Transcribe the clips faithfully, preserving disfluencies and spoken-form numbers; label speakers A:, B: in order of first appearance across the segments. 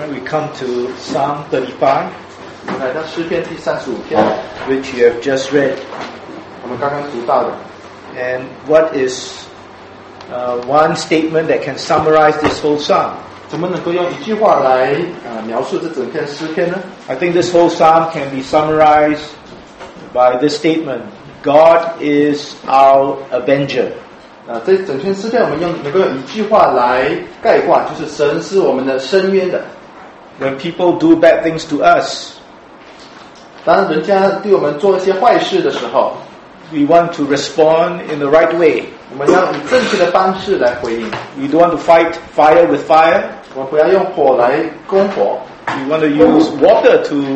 A: When we come to Psalm thirty-five,
B: 我们来到诗篇第三十五篇，
A: which you have just read,
B: 我们刚刚读到的。
A: and what is uh, one statement that can summarize this whole psalm?
B: 怎么能够用一句话来呃描述这整篇诗篇呢？
A: I think this whole psalm can be summarized by this statement: God is our avenger.
B: 啊、这整篇诗篇我们用能够用一句话来概括，就是神是我们的伸冤的。
A: When people do bad things to us,
B: 当人家对我们做一些坏事的时候，
A: we want to respond in the right way.
B: 我们要以正确的方式来回应。
A: We don't want to fight fire with fire.
B: 我们不要用火来攻火，
A: We want to use water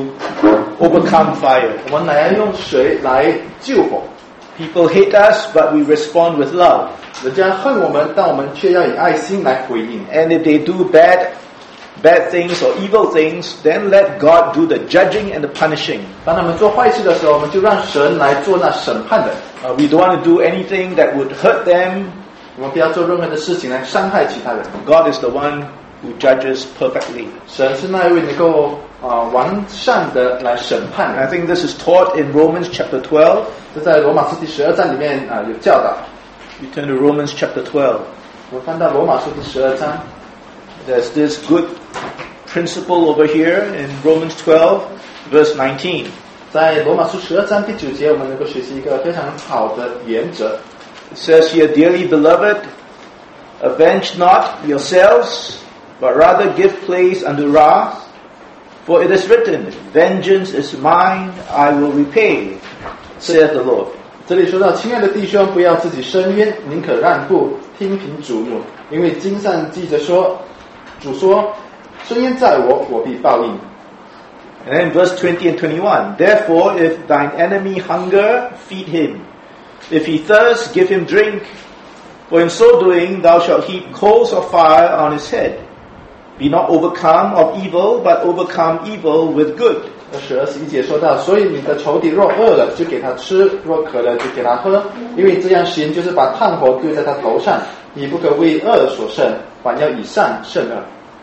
A: to overcome fire.
B: 我们来用水来救火。
A: People hate us, but we respond with love.
B: 人家恨我们，但我们却要以爱心来回应。
A: And if they do bad, bad things or evil things, then let God do the judging and the punishing.
B: 当他们做坏事的时候，我们就让神来做那审判的。
A: Uh, we don't want to do anything that would hurt them.
B: 我们不要做任何的事情来伤害其他人。
A: God is the one who judges perfectly.
B: 神是那一位能够啊、呃、完善的来审判
A: And I
B: 的。
A: think this is taught in Romans chapter twelve.
B: 这在罗马书第十二章里面啊、呃、有教导。
A: You turn to Romans chapter twelve.
B: 我翻到罗马书第十二章，
A: There's this good principle over here in Romans twelve, verse nineteen.
B: 在罗马书十二章第九节，我们能够学习一个非常好的原则。
A: It says here, Dearly beloved, avenge not yourselves, but rather give place unto wrath. For it is written, Vengeance is mine, I will repay, saith the Lord.
B: 这里说到，亲爱的弟兄，不要自己伸冤，宁可让步，听凭主怒，因为经上记着说，主说，伸冤在我，我必报应。
A: And then verse twenty and twenty-one, Therefore, if thine enemy hunger, feed him. If he thirst, give him drink. For in so doing, thou shalt heap coals of fire on his head. Be not overcome of evil, but overcome evil with good.
B: 二十二十一节说到，所以你的仇敌若饿了，就给他吃；若渴了，就给他喝。因为这样行，就是把炭火丢在他头上。你不可为恶所胜，反要以善胜恶。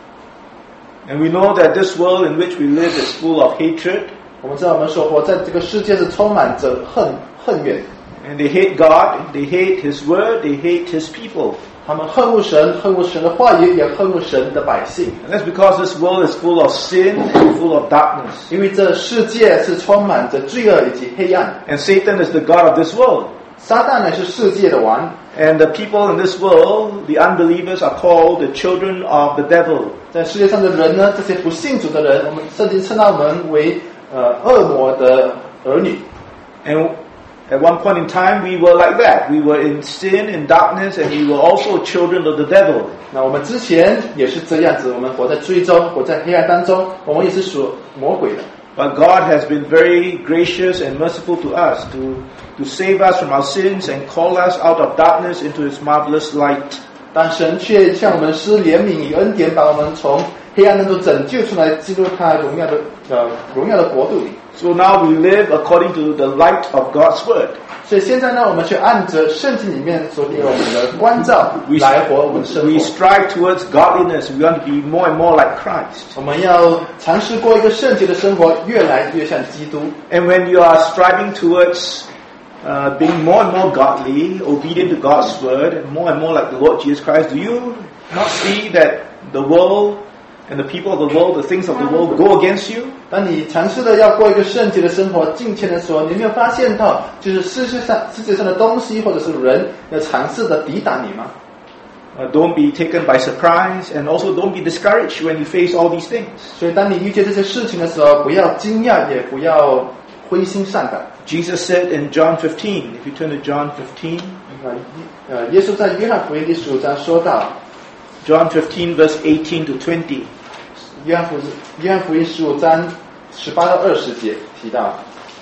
A: And we know that this world in which we live is full of hatred.
B: 我们知道，我们所活在这个世界是充满着恨恨怨。
A: And they hate God, they hate His word, they hate His people.
B: 他们恨恶神，恨恶神的话语，也恨恶神的百姓。
A: And that's because this world is full of sin and full of darkness.
B: 因为这世界是充满着罪恶以及黑暗。
A: And Satan is the god of this world.
B: 撒旦呢是世界的王。
A: And the people in this world, the unbelievers, are called the children of the devil.
B: 在世界上的人呢，这些不信主的人，我们圣经称他们为呃恶魔的儿女。
A: And at one point in time, we were like that. We were in sin, in darkness, and we were also children of the devil.
B: 那我们之前也是这样子，我们活在罪中，活在黑暗当中，我们也是属魔鬼的。
A: But God has been very gracious and merciful to us to, to save us from our sins and call us out of darkness into His marvelous light.
B: 但神却向我们施怜悯与恩典，把我们从黑暗当中拯救出来，进入他荣耀的呃荣耀的国度里。
A: So now we live according to the light of God's word.
B: 所以现在呢，我们去按着圣经里面所给我们的关照来活我们的生
A: We
B: 活。
A: strive towards godliness. We want to be more and more like Christ.
B: 我们要尝试过一个圣洁的生活，越来越像基督。
A: And when you are striving towards uh, being more and more godly, obedient to God's word, and more and more like the Lord Jesus Christ, do you not see that the world and the people of the world, the things of the world, go against you?
B: 当你尝试的要过一个圣洁的生活、敬虔的时候，你有没有发现到，就是世界上世界上的东西或者是人，要尝试的抵挡你吗？
A: Uh, don't be taken by surprise, and also don't be discouraged when you face all these things.
B: 所以，当你遇见这些事情的时候，不要惊讶，也不要灰心丧胆。
A: Jesus said in John fifteen, if you turn to John fifteen,
B: 呃，耶稣在约翰福音第十五章说到，
A: John fifteen verse eighteen to twenty.
B: 约翰福约翰福音十五章十八到二十节提到。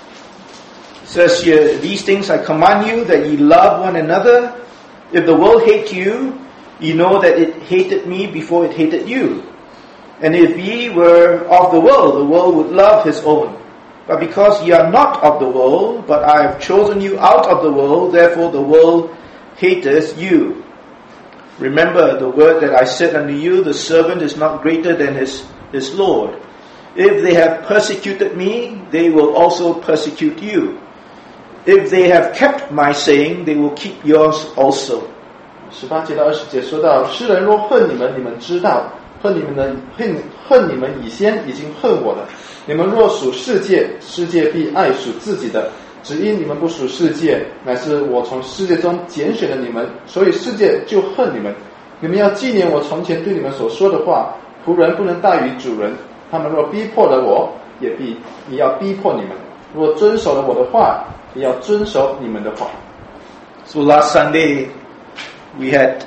A: It says here, These things I command you, that ye love one another. If the world hate you, ye know that it hated me before it hated you. And if ye were of the world, the world would love his own. But because ye are not of the world, but I have chosen you out of the world, therefore the world hateth you. Remember the word that I said unto you, the servant is not greater than his is Lord. If they have persecuted me, they will also persecute you. If they have kept my saying, they will keep yours also.
B: 十八节到二十节说到，世人若恨你们，你们知道，恨你们的恨恨你们以先已经恨我了。你们若属世界，世界必爱属自己的。只因你们不属世界，乃是我从世界中拣选了你们，所以世界就恨你们。你们要纪念我从前对你们所说的话，仆人不能大于主人。他们若逼迫了我，也必也要逼迫你们；若遵守了我的话，也要遵守你们的话。
A: So last Sunday, we had,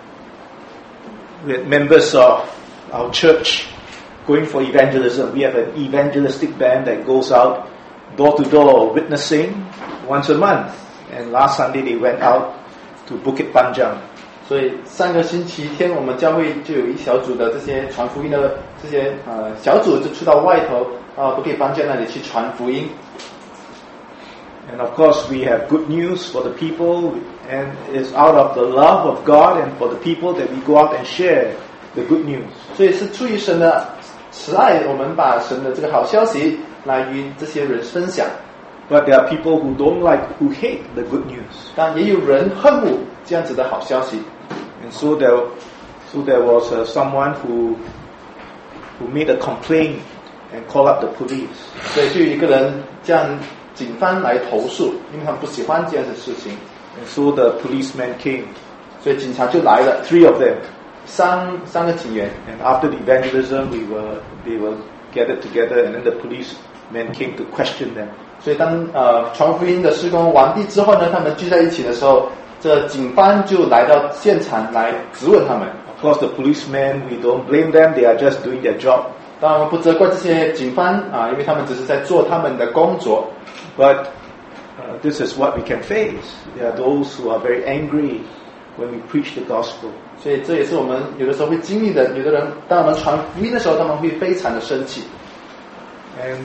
A: we had members of our church going for evangelism. We have an evangelistic band that goes out door to door witnessing once a month. And last Sunday they went out to Bukit Panjang.
B: 所以上个星期天，我们教会就有一小组的这些传福音的这些呃小组就去到外头啊Bukit Panjang那里去传福音。
A: And of course, we have good news for the people, and it's out of the love of God and for the people that we go out and share the good news.
B: 所以是出于神的慈爱，我们把神的这个好消息来与这些人分享。
A: But there are people who don't like, who hate the good news.
B: 但也有人恨恶这样子的好消息。
A: And so there, so there was uh, someone who, who made a complaint and called up the police.
B: 所以就有一个人向警方来投诉，因为他们不喜欢这样的事情。
A: And so the policemen came.
B: 所以警察就来了
A: Three of them.
B: 三三个警员。
A: And after the evangelism, we were, they were gathered together, and then the policemen came to question them.
B: 所以当呃传福音的事工完毕之后呢，他们聚在一起的时候，这警方就来到现场来质问他们。
A: Of course, the policemen, we don't blame them; they are just doing their job.
B: 当然我们不责怪这些警方啊，因为他们只是在做他们的工作。
A: But uh, this is what we can face. There are those who are very angry when we preach the gospel.
B: 所以这也是我们有的时候会经历的。有的人当我们传福音的时候，他们会非常的生气。
A: And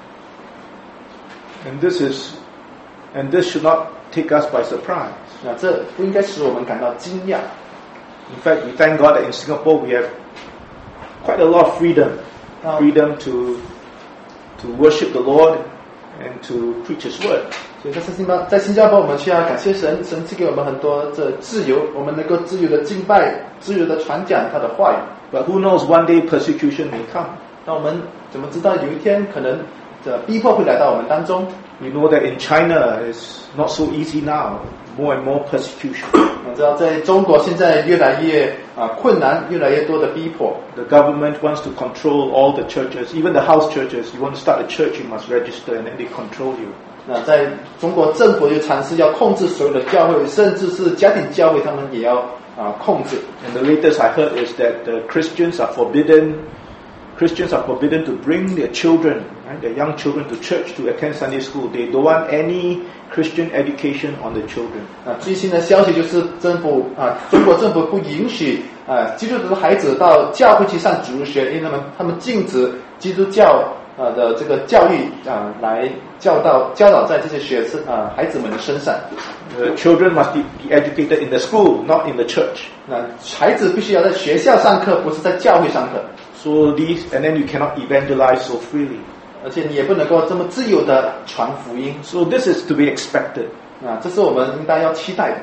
A: and this is and this should not take us by surprise.
B: 那这不应该使我们感到惊讶。
A: In fact, we thank God that in Singapore we have quite a lot of freedom,
B: um,
A: freedom to to worship the Lord and to preach His word.
B: 所以在新加在新加坡，我们需要感谢神，神赐给我们很多这自由，我们能够自由的敬拜，自由的传讲他的话语。
A: But who knows? One day persecution may come.
B: 那我们怎么知道有一天可能这逼迫会来到我们当中？
A: We know that in China it's not so easy now. More and more persecution.
B: 我知道在中国现在越来越啊困难，越来越多的逼迫。
A: The government wants to control all the churches, even the house churches. You want to start a church, you must register, and then they control you.
B: 那在中国政府就尝试要控制所有的教会，甚至是家庭教会，他们也要啊控制。
A: And the latest I heard is that the Christians are forbidden. Christians are forbidden to bring their children, right, their young children to church to attend Sunday school. They don't want any Christian education on the children.
B: 啊，最新的消息就是政府啊，中国政府不允许啊基督徒的孩子到教会去上主日学，因为他们他们禁止基督教啊的这个教育啊来教导教导在这些学生啊孩子们的身上。
A: The children must be educated in the school, not in the church.
B: 那孩子必须要在学校上课，不是在教会上课。
A: So these, and then you cannot evangelize so freely.
B: 而且你也不能够这么自由的传福音。
A: So this is to be expected.
B: 啊，这是我们应该要期待的。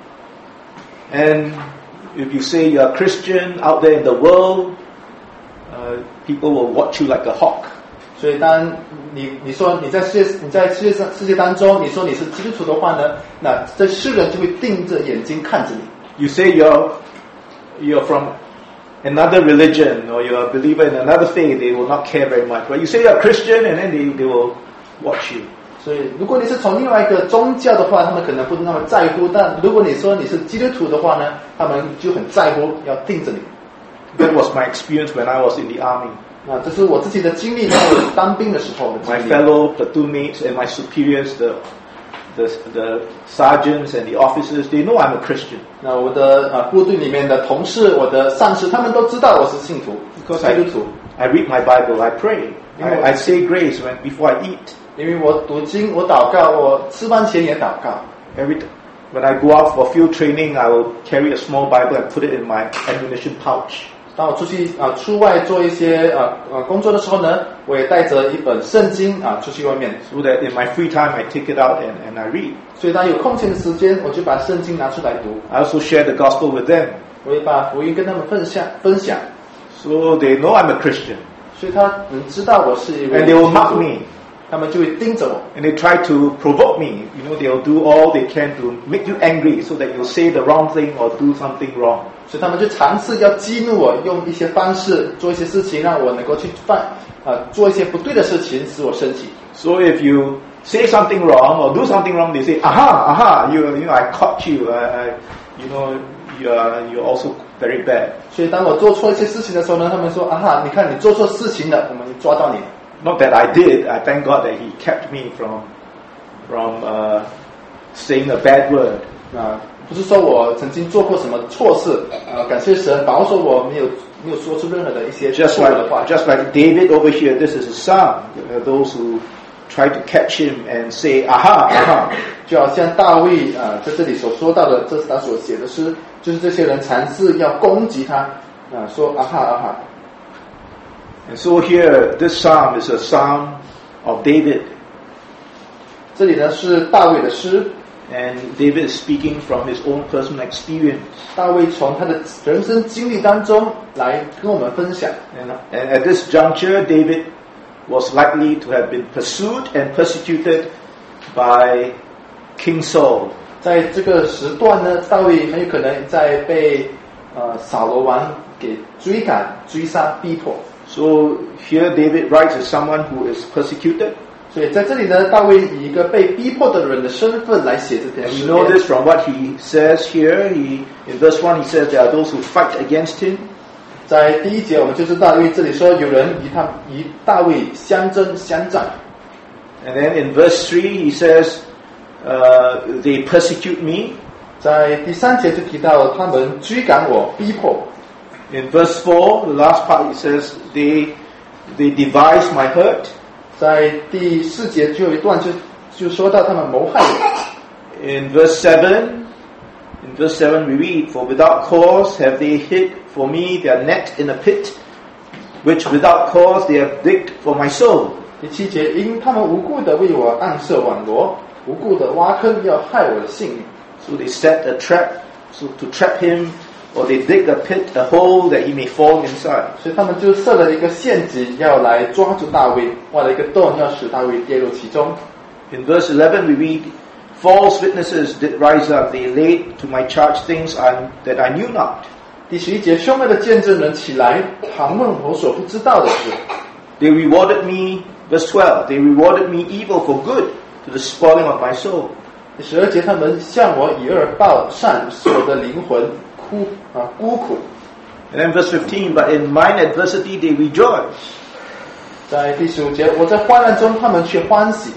A: And if you say you're a Christian out there in the world, uh, people will watch you like a hawk.
B: 所以当你你说你在世界你在世界上世界当中，你说你是基督徒的话呢，那这世人就会盯着眼睛看着你。
A: You say you're you're from another religion or you're a believer in another faith, they will not care very much. But you say you're a Christian, and then they they will watch you.
B: 所以如果你是从另外一个宗教的话，他们可能不那么在乎；但如果你说你是基督徒的话呢，他们就很在乎，要盯着你。
A: That was my experience when I was in the army.
B: 啊，这是我自己的经历，在我当兵的时候的经
A: My
B: 历。
A: fellow platoon mates and my superiors, the the the sergeants and the officers, they know I'm a Christian.
B: 那我的啊部队里面的同事，我的上司，他们都知道我是信徒，
A: Because
B: 基督徒。
A: I, I read my Bible, I pray, I, I say grace when before I eat.
B: 因为我读经，我祷告，我吃饭前也祷告。
A: Every when I go out for field training, I will carry a small Bible and put it in my ammunition pouch.
B: 当我出去啊出外做一些啊啊工作的时候呢，我也带着一本圣经啊出去外面。
A: So that in my free time I take it out and, and I read.
B: 所以当有空闲的时间，我就把圣经拿出来读。
A: I also share the gospel with them.
B: 我也把福音跟他们分享分享。
A: So they know I'm a Christian.
B: 所以他们知道我是一位
A: And they will mock me.
B: 他们就会盯着我。
A: And they try to provoke me. You know, they'll do all they can to make you angry so that you'll say the wrong thing or do something wrong.
B: 所以他们就尝试要激怒我，用一些方式做一些事情，让我能够去犯啊、呃、做一些不对的事情，使我生气。
A: So if you say something wrong or do something wrong, they say, aha, aha, you, you know, I caught you. I, I, you know, you're, you're also very bad.
B: 所以当我做错一些事情的时候呢，他们说啊哈，你看你做错事情了，我们抓到你。
A: Not that I did. I thank God that He kept me from from uh, saying a bad word.
B: 啊，不是说我曾经做过什么错事，啊，感谢神保守我没有没有说出任何的一些
A: Just
B: 错的话。
A: like just like David over here, this is his son. Uh, those who try to catch him and say, aha, aha.
B: 就好像大卫啊在这里所说到的，这是他所写的诗，就是这些人尝试要攻击他，啊，说啊哈啊哈。
A: And so here, this psalm is a psalm of David.
B: 这里呢是大卫的诗，
A: And David is speaking from his own personal experience.
B: 大卫从他的人生经历当中来跟我们分享。
A: And, and at this juncture, David was likely to have been pursued and persecuted by King Saul.
B: 在这个时段呢，大卫很有可能在被呃扫罗王给追赶、追杀、逼迫。
A: So here David writes as someone who is persecuted.
B: 所以在这里呢，大卫以一个被逼迫的人的身份来写这篇
A: And
B: 诗
A: you know
B: 篇。
A: this from what he says here. He, in verse one, he says there are those who fight against him.
B: 在第一节我们就知道，因为这里说有人与他与大卫相争相战。
A: And then in verse three, he says, uh, they persecute me.
B: 在第三节就提到他们追赶我、逼迫。
A: In verse four, the last part, it says, they, they devise my hurt.
B: 在第四节就有一段就就说到他们谋害我。
A: In verse seven, in verse seven we read, for without cause have they hid for me their net in a pit, which without cause they have digged for my soul.
B: 第七节，因他们无故的为我暗设网罗，无故的挖坑要害我的性命。
A: So they set a trap so to trap him, or they dig a pit, a hole that he may fall inside.
B: 所以他们就设了一个陷阱，要来抓住大卫，挖了一个洞，要使大卫跌入其中。
A: In verse eleven we read, false witnesses did rise up, they laid to my charge things I, that I knew not.
B: 第十一节，凶恶的见证人起来盘问我所不知道的事。
A: They rewarded me, verse twelve, they rewarded me evil for good to the spoiling of my soul.
B: 第十二节，他们向我以恶报善，使我的灵魂哭啊孤苦。
A: And then verse fifteen, but in mine adversity they rejoice.
B: 在第十五节，我在患难中，他们却欢喜。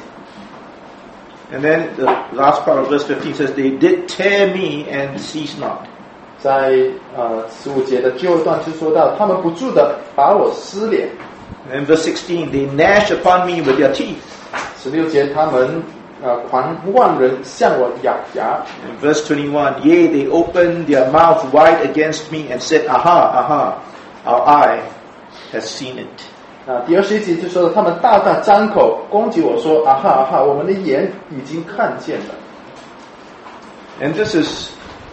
A: And then the last part of verse fifteen says, they did tear me and cease not.
B: 在呃十五节的最后一段就说到，他们不住的把我撕裂。
A: And then verse sixteen, they gnash upon me with their teeth.
B: 十六节，他们呃狂妄人向我咬牙。
A: And verse twenty-one, yea, they opened their mouth wide against me and said, aha, aha, our eye has seen it.
B: 啊，第二十一节就说了，他们大大张口攻击我说，啊哈啊哈，我们的眼已经看见了。
A: And this is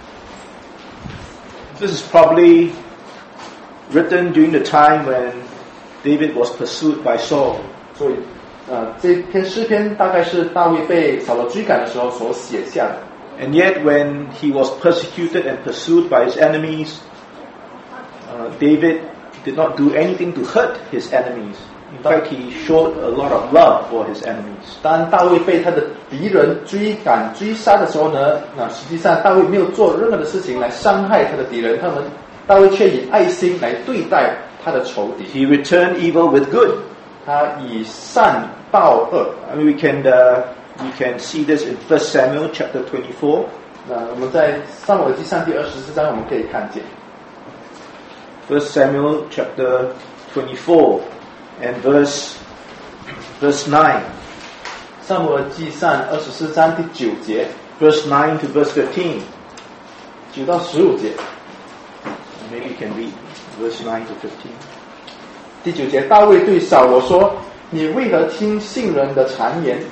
A: this is probably written during the time when David was pursued by Saul.
B: 所以，呃，这篇诗篇大概是大卫被扫罗追赶的时候所写下的。
A: And yet when he was persecuted and pursued by his enemies, uh, David did not do anything to hurt his enemies. In fact, he showed a lot of love for his enemies.
B: 当大卫被他的敌人追赶追杀的时候呢，那实际上大卫没有做任何的事情来伤害他的敌人，他们大卫却以爱心来对待他的仇敌。
A: He returned evil with good.
B: 他以善报恶。
A: I mean, we can uh, we can see this in First Samuel chapter twenty-four.
B: 那我们在撒母耳记上第二十四章我们可以看见。
A: First Samuel chapter twenty-four and verse verse nine.
B: 撒母耳记上二十四章第九节，
A: Verse nine to verse fifteen.
B: 九到十五节。
A: Maybe you can read verse nine to fifteen.
B: 第九节，大卫对扫罗说：“你为何听信人的谗言？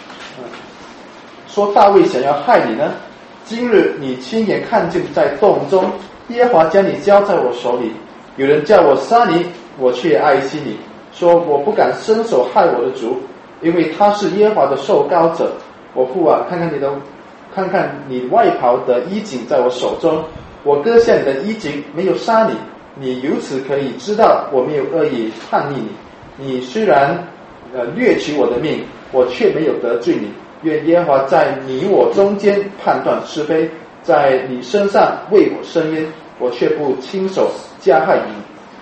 B: 说大卫想要害你呢？今日你亲眼看见在洞中，耶和华将你交在我手里。有人叫我杀你，我却爱惜你，说我不敢伸手害我的主，因为他是耶和华的受膏者。我父啊，看看你的，看看你外袍的衣襟在我手中，我割下你的衣襟，没有杀你。你由此可以知道我没有恶意叛逆你。你虽然呃掠取我的命，我却没有得罪你。愿耶和华在你我中间判断是非，在你身上为我伸冤，我却不亲手加害你。”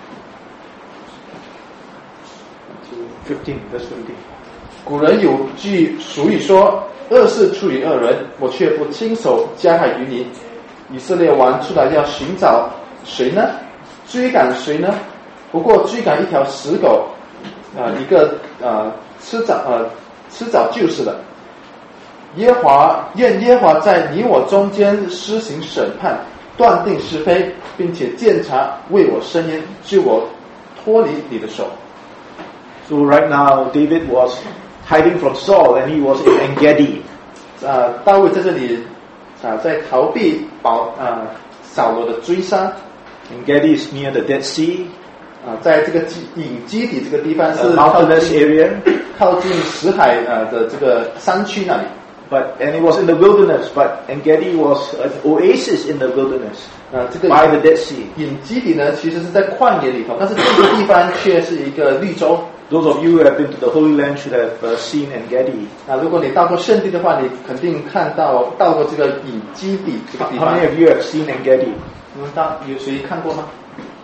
A: fifteen, verse fifteen.
B: 古人有句俗语说：“恶事出于恶人，我却不亲手加害于你。”以色列王出来要寻找谁呢？追赶谁呢？不过追赶一条死狗，啊、呃，一个呃吃早呃吃早就是了。耶和华愿耶和华在你我中间施行审判，断定是非，并且鉴察，为我伸冤，救我脱离你的手。
A: So right now, David was hiding from Saul, and he was in En-gedi.
B: 啊、呃，大卫在这里啊、呃，在逃避保啊、呃、扫罗的追杀。
A: En-gedi is near the Dead Sea.
B: 啊、呃，在这个基隐基底这个地方是
A: mountainous area,
B: 靠近死海呃的这个山区那里。
A: But and it was in the wilderness. But En-gedi was an oasis in the wilderness.
B: 啊，这个
A: by the Dead Sea.
B: 隐基底呢，其实是在旷野里头，但是这个地方却是一个绿洲。
A: Those of you who have been to the Holy Land should have uh, seen En-gedi.
B: 啊，如果你到过圣地的话，你肯定看到到过这个隐基底这个地
A: How
B: 方。
A: many of you have seen En-gedi?
B: 你们到有谁看过吗？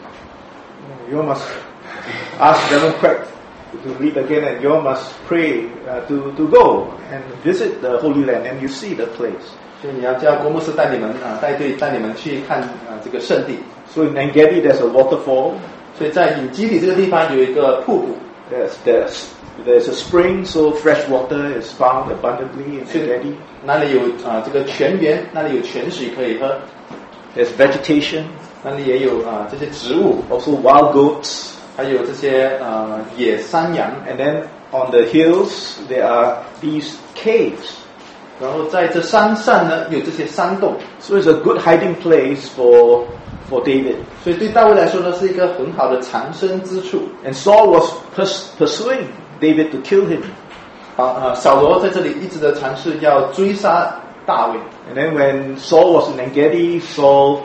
A: You must ask Reverend Craig to read again, and you must pray uh, to to go and visit the Holy Land, and you see the place.
B: 所以你要叫郭牧师带你们啊，带队带你们去看啊这个圣地。
A: So in En-gedi there's a waterfall.
B: 所以在隐基底这个地方有一个瀑布。
A: There's there's there's a spring, so fresh water is found abundantly in En-gedi.
B: 那里有啊这个泉源，那里有泉水可以喝。
A: There's vegetation.
B: 那里也有啊这些植物，
A: also wild goats,
B: 还有这些啊野山羊。
A: and then on the hills there are these caves.
B: 然后在这山上呢有这些山洞。
A: So it's a good hiding place for for David.
B: 所以对大卫来说呢是一个很好的藏身之处。
A: And Saul was pers- pursuing David to kill him.
B: 好啊，扫罗在这里一直的尝试要追杀大卫。
A: And then when Saul was in En-gedi, Saul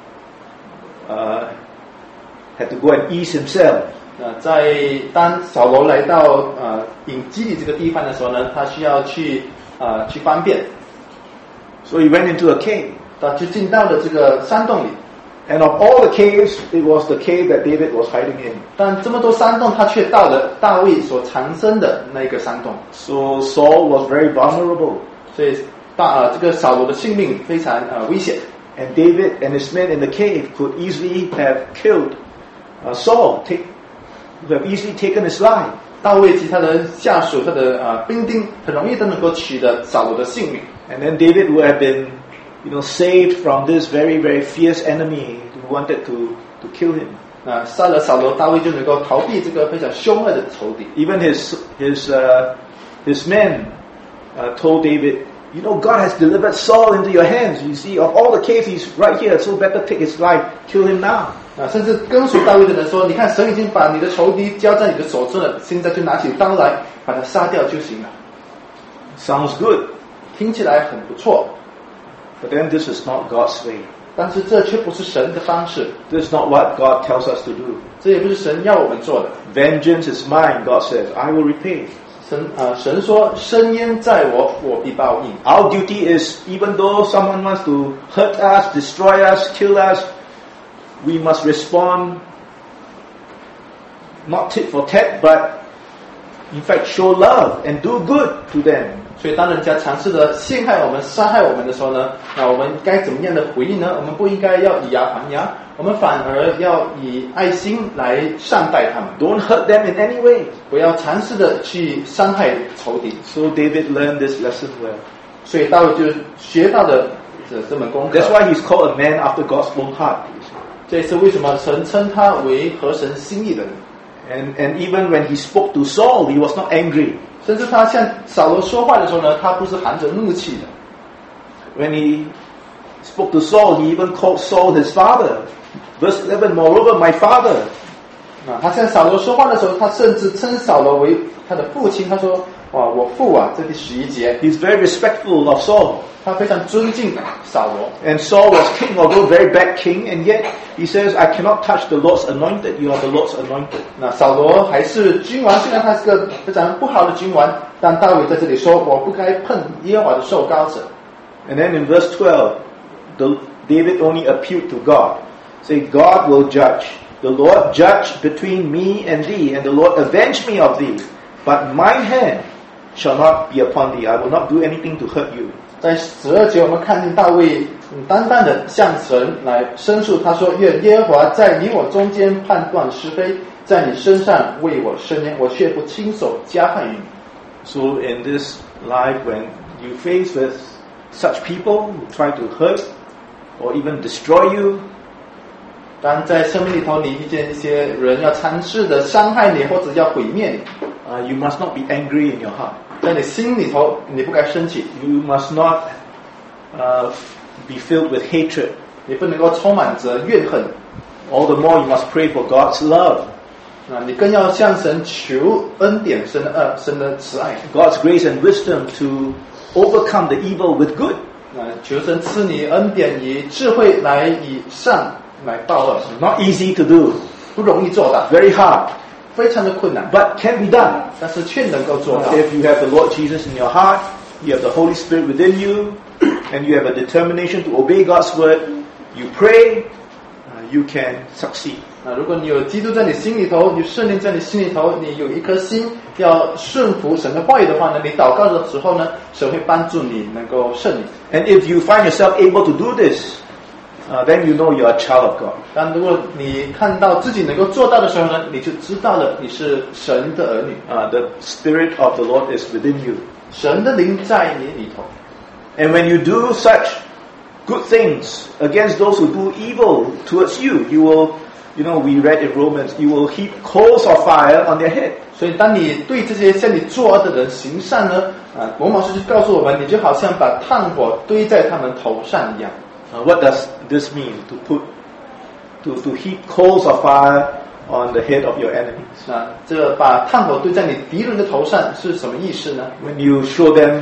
A: uh, had to go and ease himself.
B: 呃，在当扫罗来到呃隐基底这个地方的时候呢，他需要去呃去方便，
A: So he went into a cave.
B: 他就进到了这个山洞里。
A: And of all the caves, it was the cave that David was hiding in.
B: 但这么多山洞，他却到了大卫所藏身的那个山洞。
A: So Saul was very vulnerable.
B: 所以大呃这个扫罗的性命非常呃危险。
A: And David and his men in the cave could easily have killed uh, Saul, take, could have easily taken his life.
B: 大卫及他的下属、他的呃兵丁，很容易都能够取得扫罗的性命。
A: And then David would have been, you know, saved from this very, very fierce enemy who wanted to, to kill him.
B: 啊，杀了扫罗，大卫就能够逃避这个非常凶恶的仇敌。
A: Even his his uh, his men uh, told David, you know, God has delivered Saul into your hands. You see, of all the caves, he's right here, so better take his life, kill him now.
B: 啊，甚至跟随大卫的人说：“你看，神已经把你的仇敌交在你的手中了，现在就拿起刀来把他杀掉就行了。”
A: Sounds good.
B: 听起来很不错，
A: But then this is not God's way.
B: 但是这却不是神的方式，
A: This is not what God tells us to do.
B: 这也不是神要我们做的。
A: Vengeance is mine, God says. I will repay.
B: 神啊、呃，神说：“深渊在我，我必报应。”
A: Our duty is, even though someone wants to hurt us, destroy us, kill us, we must respond not tit for tat, but in fact show love and do good to them.
B: 所以，当人家尝试着陷害我们、杀害我们的时候呢，那我们该怎么样的回应呢？我们不应该要以牙还牙，我们反而要以爱心来善待他们。
A: Don't hurt them in any way.
B: 不要尝试的去伤害仇敌。
A: So David learned this lesson well.
B: 所以大卫就学到了这这门功课。
A: That's why he's called a man after God's own heart.
B: 这也是为什么神称他为合神心意的人。
A: And, and even when he spoke to Saul, he was not angry.
B: 甚至他向扫罗说话的时候呢，他不是含着怒气的。
A: When he spoke to Saul, he even called Saul his father. Verse eleven, moreover, my father.
B: 啊，他向扫罗说话的时候，他甚至称扫罗为他的父亲。他说：“哇，我父啊！”这第十一节。
A: He's very respectful of Saul.
B: 他非常尊敬扫罗。
A: And Saul was king, although very bad king, and yet he says, "I cannot touch the Lord's anointed. You are the Lord's anointed."
B: 那扫罗还是君王，虽然他是个非常不好的君王，但大卫在这里说：“我不该碰耶和华的受膏者。”
A: And then in verse twelve, the, David only appealed to God, say, "God will judge. The Lord judge between me and thee, and the Lord avenge me of thee. But my hand shall not be upon thee. I will not do anything to hurt you."
B: 在十二节，我们看见大卫单单的向神来申诉，他说：“愿耶和华在你我中间判断是非，在你身上为我伸冤，我却不亲手加害于你。”
A: So in this life, when you face with such people who try to hurt or even destroy you,
B: 当在生命里头你遇见一些人要尝试的伤害你，或者要毁灭你，
A: uh, you must not be angry in your heart.
B: 在你心里头你不该生气，
A: You must not uh, be filled with hatred.
B: 你不能够充满着怨恨。
A: All the more you must pray for God's love,
B: 啊，你更要向神求恩典，神的爱，神的慈爱，
A: God's grace and wisdom to overcome the evil with good.
B: 啊，求神赐你恩典，以智慧来以善来报恶。
A: Not easy to do,
B: 不容易做到，
A: very hard,
B: 非常的困难，
A: but can be done.
B: 但是却能够做到。
A: If you have the Lord Jesus in your heart, you have the Holy Spirit within you, and you have a determination to obey God's word, you pray, uh, you can succeed.
B: 啊，如果你有基督在你心里头，有圣灵在你心里头，你有一颗心要顺服神的话语的话呢，你祷告的时候呢，神会帮助你能够胜利。
A: And if you find yourself able to do this, uh, then you know you're a child of God.
B: 但如果你看到自己能够做到的时候呢，你就知道了你是神的儿女，
A: Uh, the Spirit of the Lord is within you.
B: 神的灵在你里头。
A: And when you do such good things against those who do evil towards you, you will, you know, we read in Romans, you will heap coals of fire on their head.
B: 所以当你对这些向你作恶的人行善呢，啊，罗马书就告诉我们，你就好像把炭火堆在他们头上一样。
A: Uh, what does this mean? To put, to, to heap coals of fire on the head of your enemies.
B: 那这把炭火堆在你敌人的头上是什么意思呢？
A: When you show them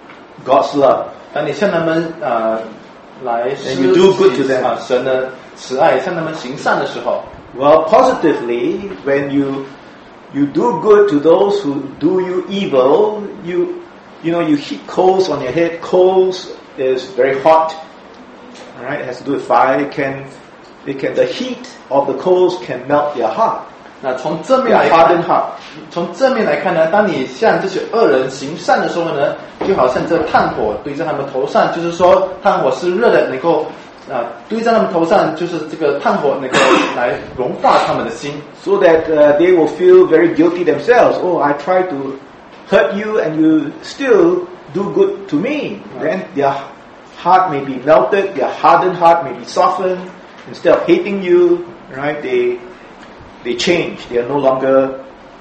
A: God's love,
B: 当你向他们呃来
A: And you do good to them.
B: 啊神的慈爱，向他们行善的时候，
A: well, positively, when you you do good to those who do you evil, you you know you heap coals on your head. Coals is very hot, all right? It has to do with fire. It can, it can the heat of the coals can melt your heart.
B: 那从正面
A: Your
B: 来
A: hardened
B: 看，
A: heart.
B: 从正面来看呢，当你向这些恶人行善的时候呢，就好像这炭火堆在他们头上，就是说炭火是热的，能够啊堆在他们头上，就是这个炭火能够来融化他们的心，
A: So that uh, they will feel very guilty themselves. Oh, I tried to hurt you and you still do good to me. Then their heart may be melted, their hardened heart may be softened. Instead of hating you, right, they they change. They are no longer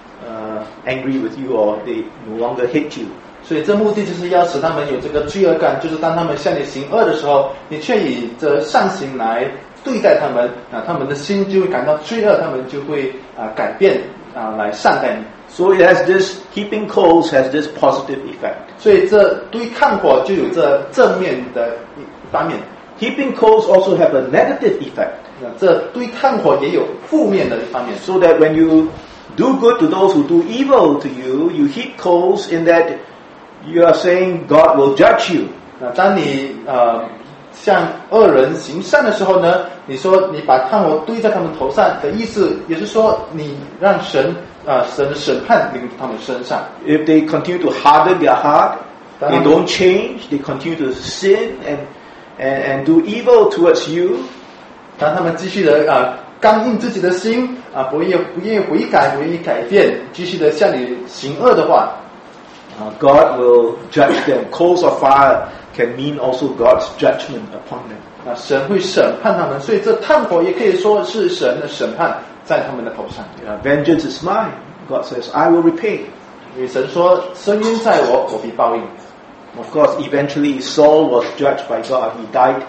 A: uh, angry with you or they no longer hate you.
B: 所以这目的就是要使他们有这个罪恶感，就是当他们向你行恶的时候，你却以这善行来对待他们，啊，他们的心就会感到罪恶，他们就会啊改变啊来善待你。
A: So it has this, heaping coals has this positive effect.
B: 所以这堆炭火就有这正面的一方面，
A: Heaping coals also have a negative effect.
B: 那这堆炭火也有负面的一方面。
A: So that when you do good to those who do evil to you, you heap coals in that you are saying God will judge you.
B: 那当你呃向恶人行善的时候呢，你说你把炭火堆在他们头上的意思，也是说你让神啊、呃、神的审判临他们身上。
A: If they continue to harden their heart, they
B: 当
A: don't change, they continue to sin and, and, and do evil towards you,
B: 当他们继续的啊、呃、刚硬自己的心啊、呃、不愿意不愿意悔改，不愿意改变，继续的向你行恶的话，
A: uh, God will judge them. Coals of fire can mean also God's judgment upon them.
B: 啊，神会审判他们，所以这炭火也可以说是神的审判在他们的头上。
A: Yeah, vengeance is mine. God says, I will repay.
B: 因为神说，深渊在我，我必报应。
A: Of course, eventually Saul was judged by God. He died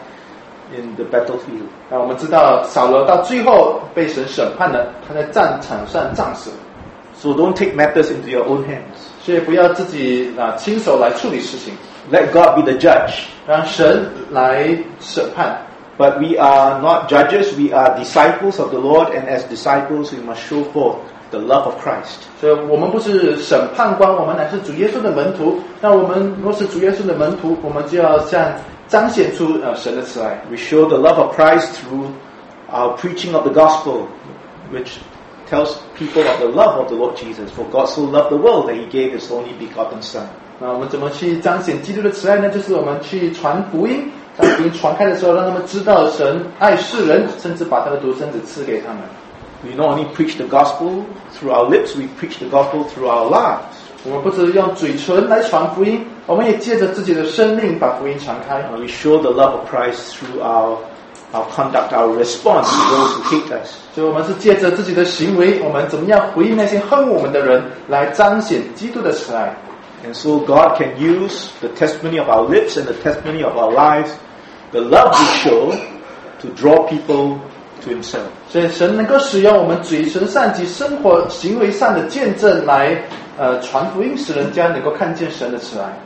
A: in the battlefield.
B: 那我们知道扫罗到最后被神审判了，他在战场上战死。
A: So don't take matters into your own hands.
B: 所以不要自己啊亲手来处理事情，
A: Let God be the judge.
B: 让神来审判。
A: But we are not judges, we are disciples of the Lord, and as disciples we must show forth the love of Christ.
B: 所以我们不是审判官，我们乃是主耶稣的门徒。那我们若是主耶稣的门徒，我们就要向彰显出呃神的慈爱。
A: We show the love of Christ through our preaching of the gospel, which tells people of the love of the Lord Jesus. For God so loved the world that He gave His only begotten Son.
B: 那我们怎么去彰显基督的慈爱呢？就是我们去传福音，当福音传开的时候，让他们知道神爱世人，甚至把他的独生子赐给他们。
A: We not only preach the gospel through our lips, we preach the gospel through our lives.
B: 我们不只用嘴唇来传福音，我们也借着自己的生命把福音传开。
A: Uh, we show the love of Christ through our our conduct, our response to those who hate us.
B: 所以我们是借着自己的行为，我们怎么样回应那些恨我们的人，来彰显基督的慈爱。
A: And so God can use the testimony of our lips and the testimony of our lives, the love we show, to draw people to Himself.
B: 所以神能够使用我们嘴唇上及生活行为上的见证来呃传福音，使人家能够看见神的慈爱。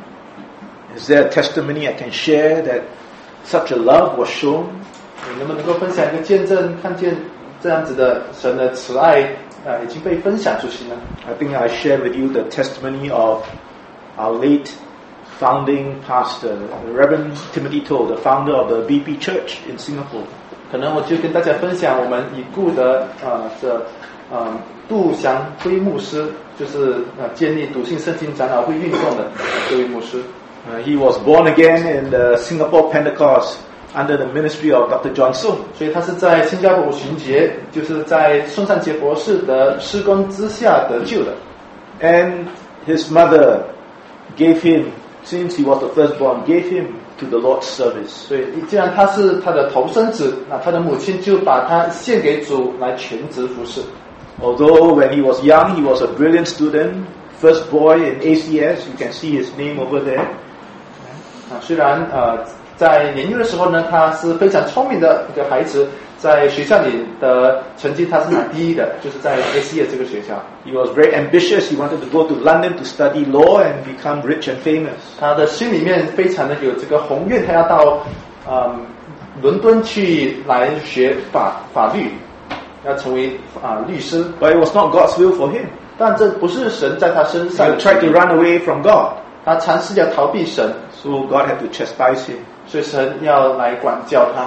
A: Is there a testimony I can share that such a love was shown?
B: 你能不能够分享一个见证，看见这样子的神的慈爱啊、呃、已经被分享出去呢？
A: I think I share with you the testimony of our late founding pastor, Reverend Timothy To, the founder of the B P Church in Singapore.
B: 可能我就跟大家分享我们已故的呃这呃杜祥辉牧师，就是呃建立笃信圣经长老会运动的这位牧师。
A: Uh, he was born again in the Singapore Pentecost under the ministry of Doctor John Soong.
B: 所以他是在新加坡五旬节，就是在宋善杰博士的施工之下得救的。
A: And his mother gave him, since he was the firstborn, gave him to the Lord's service.
B: 所以既然他是他的头生子，那他的母亲就把他献给主来全职服侍。
A: Although when he was young, he was a brilliant student, first boy in A C S. You can see his name over there.
B: 啊，虽然呃在年幼的时候呢，他是非常聪明的一个孩子，在学校里的成绩他是拿第一的，就是在 A C S 这个学校。
A: He was very ambitious. He wanted to go to London to study law and become rich and famous.
B: 他的心里面非常的有这个宏愿，他要到嗯伦敦去来学法法律，要成为啊律师。
A: But it was not God's will for him.
B: 但这不是神在他身
A: He
B: 上
A: tried to run away from God.
B: 他尝试要逃避神，
A: So God had to chastise him.
B: 所以神要来管教他。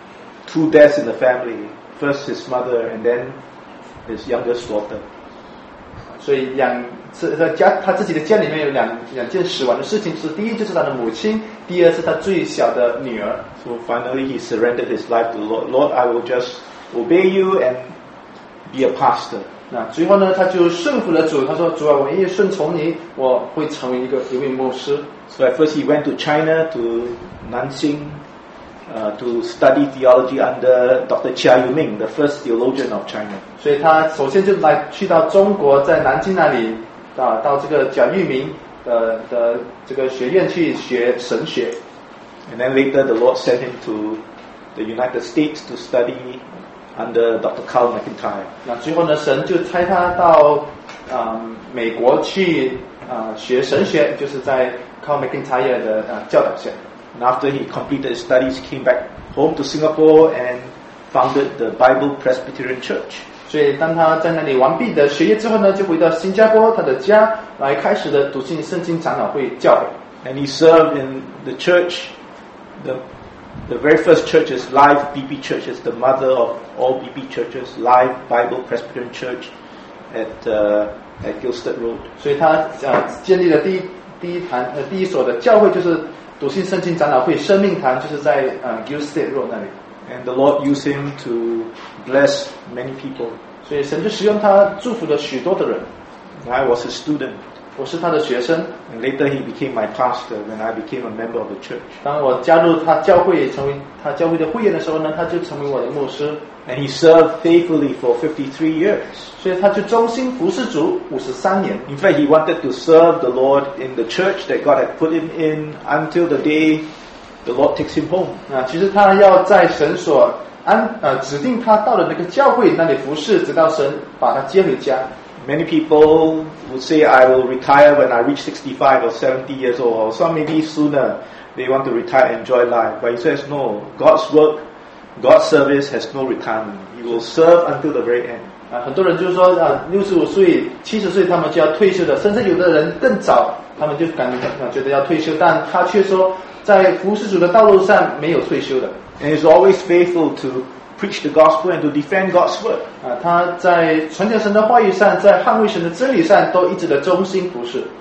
A: Two deaths in the family. First his mother and then his youngest daughter.
B: 所以养是在家他自己的家里面有两两件死亡的事情，就是第一就是他的母亲，第二是他最小的女儿。
A: So finally he surrendered his life to the Lord. Lord, I will just obey you and be a pastor.
B: 那最后呢，他就顺服了主，他说：“主啊，我愿意顺从你，我会成为一个一位牧师。”
A: So at first he went to China, to Nanxing, uh, to study theology under Doctor Chia Yuming, the first theologian of China.
B: 所以他首先就来去到中国，在南京那里啊，到这个贾玉明的的这个学院去学神学。
A: And then later the Lord sent him to the United States to study under Doctor Carl McIntyre.
B: 那最后呢，神就差他到啊、呃、美国去啊、呃、学神学，就是在 Carl McIntyre 的啊、呃、教导下。
A: And after he completed his studies, he came back home to Singapore and founded the Bible Presbyterian Church.
B: 所以当他在那里完毕的学业之后呢，就回到新加坡他的家来开始的笃信圣经长老会教会。
A: And he served in the church. The, the very first church is Live B P Church. It's the mother of all B P churches. Live Bible Presbyterian Church at uh, at Gilstead Road.
B: 所以他呃建立了第一第一堂呃第一所的教会就是笃信圣经长老会生命堂，就是在呃 Gilstead Road 那里。
A: And the Lord used him to bless many people.
B: 所以神就使用他祝福了许多的人。
A: I was his student.
B: 我是他的学生。
A: And later he became my pastor when I became a member of the church.
B: 当我加入他教会，成为他教会的会员的时候呢，他就成为我的牧师。
A: And he served faithfully for fifty-three years.
B: 所以他就忠心服侍主五十三年。
A: In fact, he wanted to serve the Lord in the church that God had put him in until the day the Lord takes him home.
B: 啊，其实他要在神所安呃指定他到的那个教会那里服侍，直到神把他接回家。
A: Many people would say, I will retire when I reach sixty-five or seventy years old, or some maybe sooner. They want to retire and enjoy life. But he says, no, God's work, God's service has no retirement. He will serve until the very end.
B: 啊，很多人就是说啊，六十五岁、七十岁他们就要退休的，甚至有的人更早，他们就感觉觉得要退休，但他却说，在服侍主的道路上没有退休的。
A: And he's always faithful to preach the gospel and to defend God's word.
B: 啊，他在传讲神的话语上，在捍卫神的真理上，都一直的忠心服侍。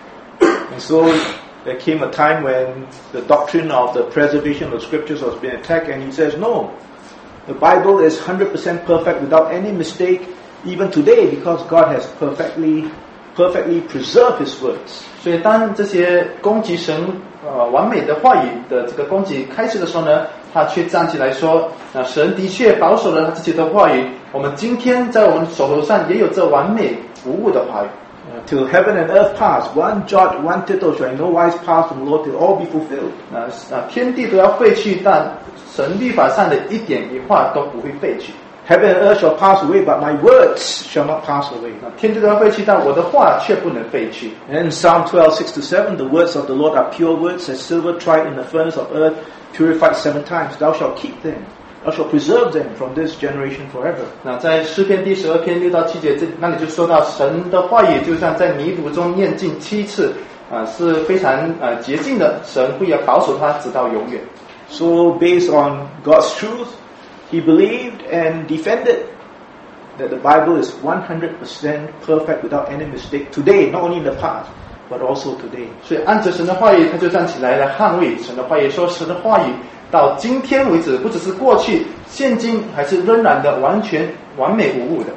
A: And so there came a time when the doctrine of the preservation of scriptures was being attacked, and he says, no, the Bible is one hundred percent perfect without any mistake, even today, because God has perfectly, perfectly preserved His words.
B: 所以当这些攻击神呃完美的话语的这个攻击开始的时候呢，他却站起来说，啊，神的确保守了他自己的话语，我们今天在我们手头上也有这完美无误的话语。
A: Uh, till heaven and earth pass, one jot, one tittle shall in no wise pass from the Lord till all be fulfilled.
B: 啊啊，天地都要废去，但神律法上的一点一画都不会废去。
A: Heaven and earth shall pass away, but my words shall not pass away.
B: 啊，天地都要废去，但我的话却不能废去。
A: And in Psalm twelve, six to seven, the words of the Lord are pure words, as silver tried in the furnace of earth, purified seven times. Thou shalt keep them. Thou shalt preserve them from this generation forever.
B: 那在诗篇第十二篇六到七节，这那里就说到神的话语，就像在泥土中炼尽七次，啊，是非常啊洁净的。神会要保守它，直到永远。
A: So based on God's truth, he believed and defended that the Bible is one hundred percent perfect without any mistake today, not only in the past, but also today.
B: 所以按着神的话语，他就站起来来捍卫神的话语，说神的话语到今天为止，不只是过去，现今还是仍然的完全完美无误的。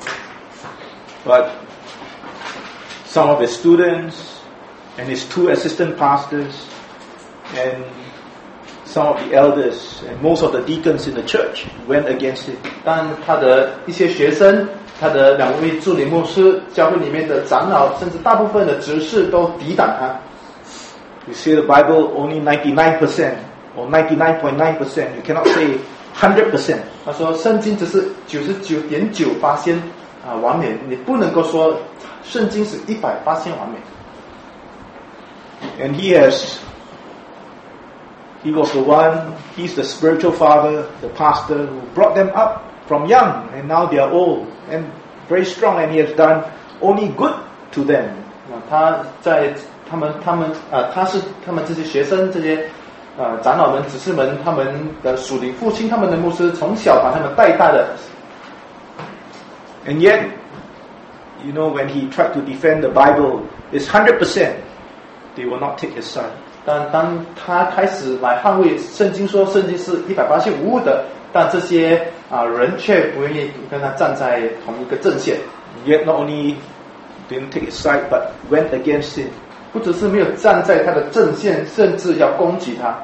A: But some of his students and his two assistant pastors and some of the elders and most of the deacons in the church went against it.
B: 但他的一些学生，他的两位助理牧师，教会里面的长老，甚至大部分的执事都抵挡他。
A: You say the Bible only ninety-nine percent or ninety-nine point nine percent. You cannot say one hundred percent.
B: 他说圣经只是九十九点九八仙啊完美，你不能够说圣经是一百八仙完美。
A: And he has, he was the one, he's the spiritual father, the pastor who brought them up from young, and now they are old and very strong, and he has done only good to them.
B: 啊，他在他们他们啊，他是他们这些学生这些呃长老们、执事们，他们的属灵父亲，他们的牧师从小把他们带大的。
A: And yet, you know, when he tried to defend the Bible, it's one hundred percent. They will not take his side.
B: 但当他开始来捍卫圣经，说圣经是一百八十无误的，但这些啊人却不愿意跟他站在同一个阵线。
A: Yet not only didn't take his side, but went against him.
B: 不只是没有站在他的阵线，甚至要攻击他，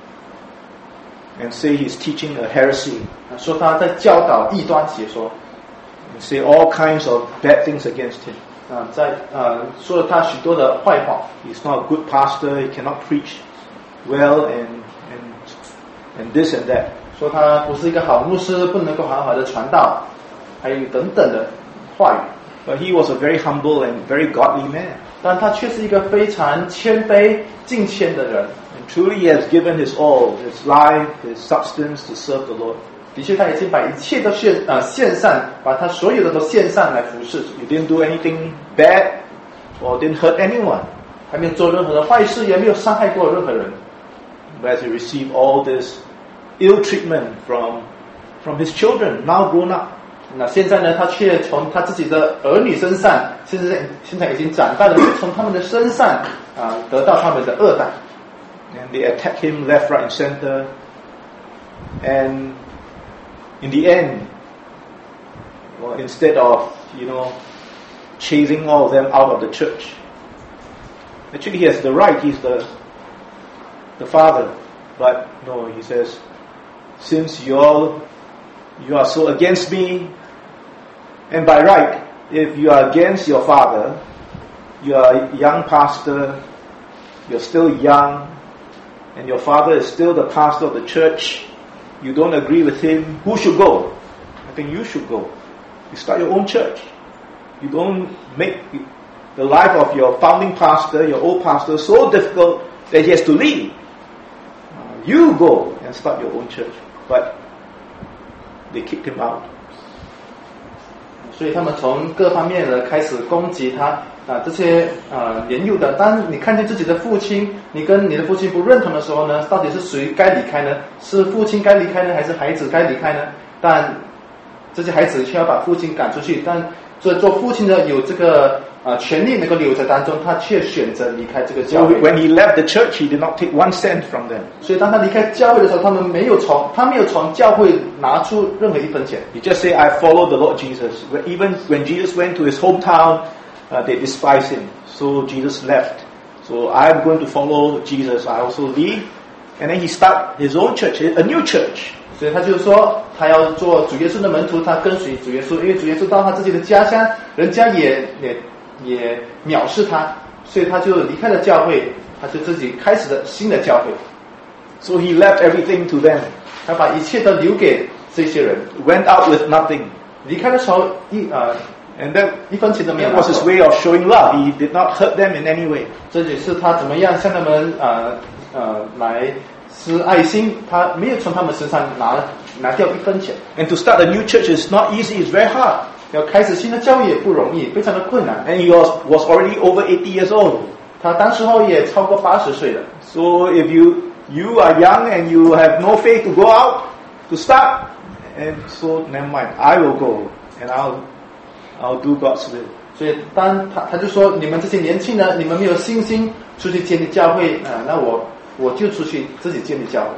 A: And say he's teaching a heresy.
B: 说他在教导异端邪说，
A: And say all kinds of bad things against him.
B: 啊，在呃说了他许多的坏话。
A: He's not a good pastor. He cannot preach well, and and and this and that.
B: 说他不是一个好牧师，不能够好好的传道，还有等等的话语。
A: But he was a very humble and very godly man.
B: 但他却是一个非常谦卑、敬谦的人。
A: And truly he has given his all, his life, his substance to serve the Lord.
B: 的确，他已经把一切都献啊、呃、献上，把他所有的都献上来服侍主。
A: He didn't do anything bad or didn't hurt anyone.
B: 还没有做任何的坏事，也没有伤害过任何人。
A: But as he received all this ill treatment from from his children, now grown up.
B: 那现在呢，他却从他自己的儿女身上，甚至现在已经长大了，从他们的身上啊、呃、得到他们的恶待。
A: And they attack him left, right, and center. And in the end, well, instead of, you know, chasing all of them out of the church, Actually, he has the right. He's the the father. But no, he says, since you all you are so against me, and by right, if you are against your father, you are a young pastor, you're still young, and your father is still the pastor of the church, you don't agree with him, who should go? I think you should go. You start your own church. You don't make the life of your founding pastor, your old pastor, so difficult that he has to leave. Uh, you go and start your own church. But they kicked him out.
B: 所以他们从各方面的开始攻击他啊，这些呃年幼的，当你看见自己的父亲，你跟你的父亲不认同的时候呢，到底是谁该离开呢？是父亲该离开呢，还是孩子该离开呢？但这些孩子却要把父亲赶出去，但做做父亲的有这个呃权利能够留在当中，他却选择离开这个教
A: So
B: 会。
A: when he left the church, he did not take one cent from them.
B: 所以当他离开教会的时候，他们没有从他没有从教会拿出任何一分钱。
A: He just said, I follow the Lord Jesus. Even when Jesus went to his hometown, uh, they despised him. So Jesus left. So I'm going to follow Jesus. I also leave. And then he started his own church, a new church.
B: 所以他就说，他要做主耶稣的门徒，他跟随主耶稣，因为主耶稣到他自己的家乡，人家也也也藐视他，所以他就离开了教会，他就自己开始了新的教会。
A: So he left everything to them.
B: 他把一切都留给这些人，
A: Went out with nothing.
B: 离开的时候一呃
A: And that,
B: 一分钱都没有
A: that
B: 拿
A: was his
B: 走。
A: way of showing love. He did not hurt them in any way.
B: 这也是他怎么样向他们呃呃来施爱心，他没有从他们身上拿拿掉一分钱。
A: And to start a new church is not easy. It's very hard.
B: 要开始新的教育也不容易，非常的困难。
A: And he was, was already over eighty years old.
B: 他当时候也超过八十岁了。
A: So if you you are young and you have no faith to go out to start, and so never mind, I will go and I'll I'll do God's will.
B: 所以当他他就说，你们这些年轻人，你们没有信心出去建立教会啊、呃，那我我就出去自己建立教会。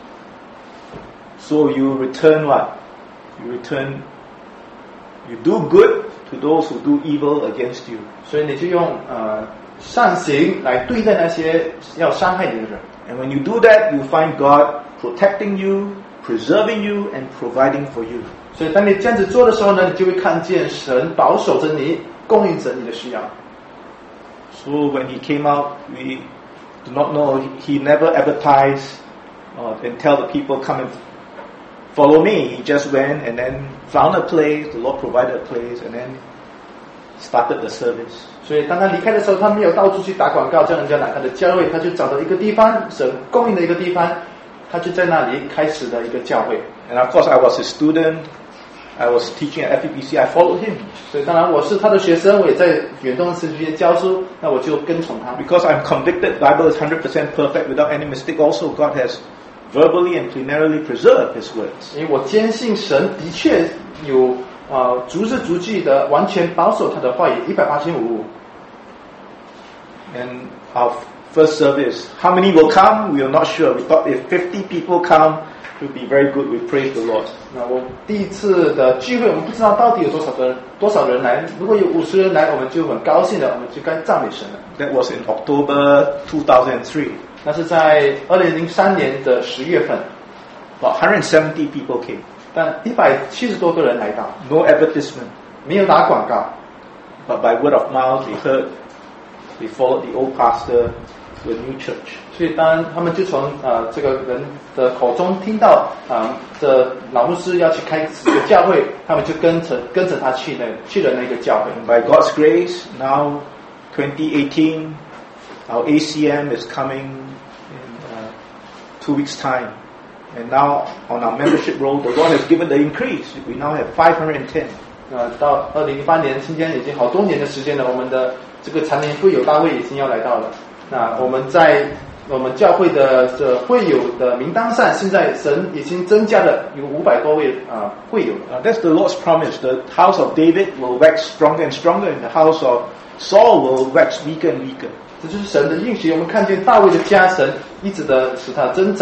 A: So you return what? You return. You do good to those who do evil against you.
B: 所以你就用呃善行来对待那些要伤害你的人。
A: And when you do that, you find God protecting you, preserving you, and providing for you.
B: 所以当你这样子做的时候呢，你就会看见神保守着你，供应着你的需要。
A: So when he came out, we do not know. He never advertised uh, and tell the people, come and follow me. He just went and then found a place. The Lord provided a place and then started the service.
B: 所以当他离开的时候，他没有到处去打广告，叫人家来他的教会，他就找到一个地方，神供应的一个地方，他就在那里开始了一个教会。
A: And of course, I was his student. I was teaching at F E B C. I followed him.
B: 所以当然我是他的学生，我也在远东神学院教书，那我就跟从他。
A: Because I'm convicted, Bible is one hundred percent perfect without any mistake. Also, God has verbally and plenarily preserved His words.
B: 因为我坚信神的确有呃逐字逐句的完全保守他的话语，一百八十无误。
A: And our first service, how many will come? We are not sure. We thought if fifty people come, it would be very good. We praise the Lord.
B: 那我第一次的聚会，我们不知道到底有多少个人多少人来。如果有五十人来，我们就很高兴的，我们就该赞美神了。
A: That was in October two thousand three.
B: 那是在二零零三年的十月份，
A: About one hundred seventy people came.
B: 但一百七十多个人来到，
A: No advertisement.
B: 没有打广告，
A: But by word of mouth, they heard, they followed the old pastor to a new church.
B: 所以当他们就从呃这个人的口中听到啊、呃，这老牧师要去开始一个教会，他们就跟着跟着他去那去了那个教会。
A: And by God's grace, now twenty eighteen, our A C M is coming in uh, two weeks' time. And now on our membership roll, the Lord has given the increase. We now have five hundred ten.
B: 呃，到二零一八年，今天已经好多年的时间了，我们的这个常年会友大会已经要来到了。那我们在我们教会的这会友的名单上，现在神已经增加了有五百多位啊、呃、会友。
A: Uh, that's the Lord's promise. The house of David will wax stronger and stronger, and the house of Saul will wax weaker and weaker.
B: 这就是神的应许。我们看见大卫的家，神一直的使他增长，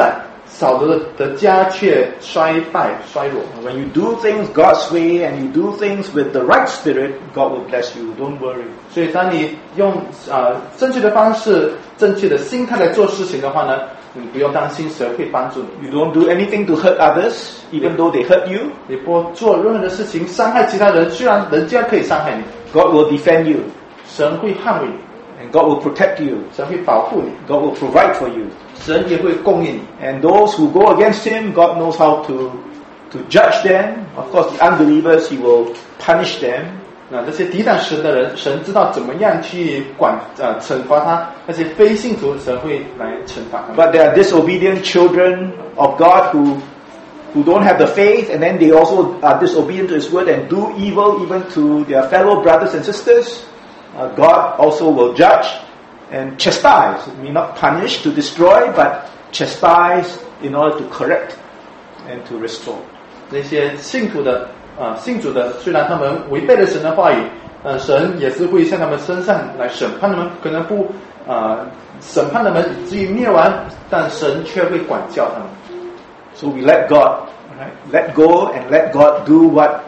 B: 少的的家却衰败衰弱。
A: When you do things God's way and you do things with the right spirit, God will bless you. Don't worry.
B: 所以当你用啊、呃、正确的方式、正确的心态来做事情的话呢，你不用担心神会帮助你。
A: You don't do anything to hurt others, even though they hurt you.
B: 你不做任何的事情伤害其他人，虽然人家可以伤害你，
A: God will defend you,
B: 神会捍卫你，
A: and God will protect you.
B: 神会保护你，
A: God will provide for you.
B: 神也会供应你。
A: And those who go against Him, God knows how to to judge them. Of course, the unbelievers, He will punish them.
B: 那这些抵挡神的人，神知道怎么样去管呃惩罚他；那些非信徒，神会来惩罚他们。
A: But there are disobedient children of God who who don't have the faith, and then they also are disobedient to His word and do evil even to their fellow brothers and sisters. Uh, God also will judge and chastise. It may not punish to destroy, but chastise in order to correct and to restore.
B: 那些信徒的啊、呃、信主的，虽然他们违背了神的话语，呃，神也是会向他们身上来审判他们，可能不啊、呃、审判他们以至于灭亡，但神却会管教他们。
A: So we let God, right? Let go and let God do what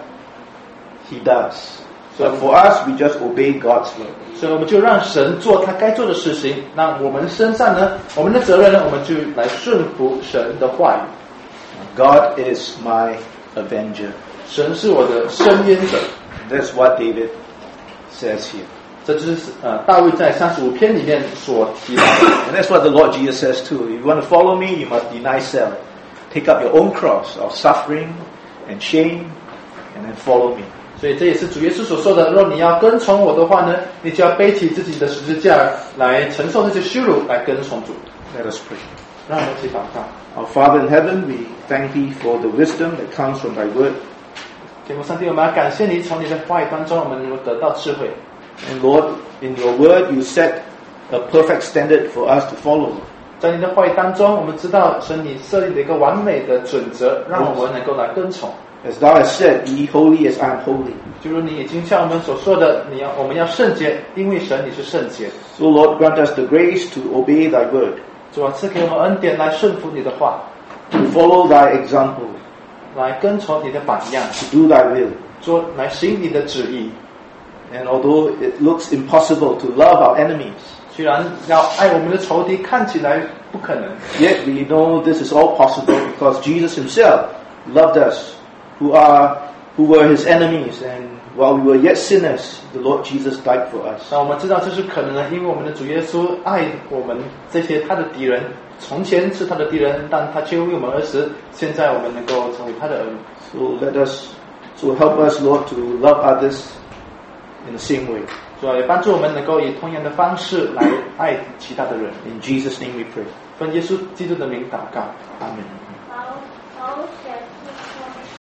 A: He does. So for us, we just obey God's word.
B: 所以我们就让神做他该做的事情，那我们身上呢，我们的责任呢，我们就来顺服神的话语。
A: God is my avenger.
B: 神是我的伸冤者，
A: That's what David says here.
B: 这就是呃大卫在三十五篇里面所提到的。
A: And that's what the Lord Jesus says too. If you want to follow me, you must deny self. Take up your own cross of suffering and shame, and then follow me.
B: 所以这也是主耶稣所说的：若你要跟从我的话呢，你就要背起自己的十字架来承受这些羞辱，来跟从主。
A: Let us pray.
B: 让我们一起祷告。
A: Our Father in heaven, we thank Thee for the wisdom that comes from Thy word.
B: 天父上帝，我们要感谢你，从你的话语当中，我们能够得到智慧。
A: And Lord, in Your word, You set a perfect standard for us to follow.
B: 在你的话语当中，我们知道神你设立了一个完美的准则，让我们能够来跟从。
A: As Thou hast said, Be holy as I am holy.
B: 就如你已经像我们所说的，你要我们要圣洁，因为神你是圣洁。
A: So Lord, grant us the grace to obey Thy word,
B: 主啊，赐给我们恩典来顺服你的话，
A: to follow Thy example,
B: 来跟从你的榜样，
A: to do Thy will.
B: 做来行你的旨意。
A: And although it looks impossible to love our enemies,
B: 虽然要爱我们的仇敌看起来不可能，
A: yet we know this is all possible because Jesus Himself loved us, who are who were His enemies, and while we were yet sinners, the Lord Jesus died for us.
B: 那我们知道这是可能的，因为我们的主耶稣爱我们这些他的敌人，从前是他的敌人，但他却为我们而死，现在我们能够成为他的儿女。
A: So let us, so help us, Lord, to love others in the same way.
B: 主要也帮助我们能够以同样的方式来爱其他的人。
A: In Jesus' name we pray.
B: 奉耶稣基督的名祷告，
A: Amen.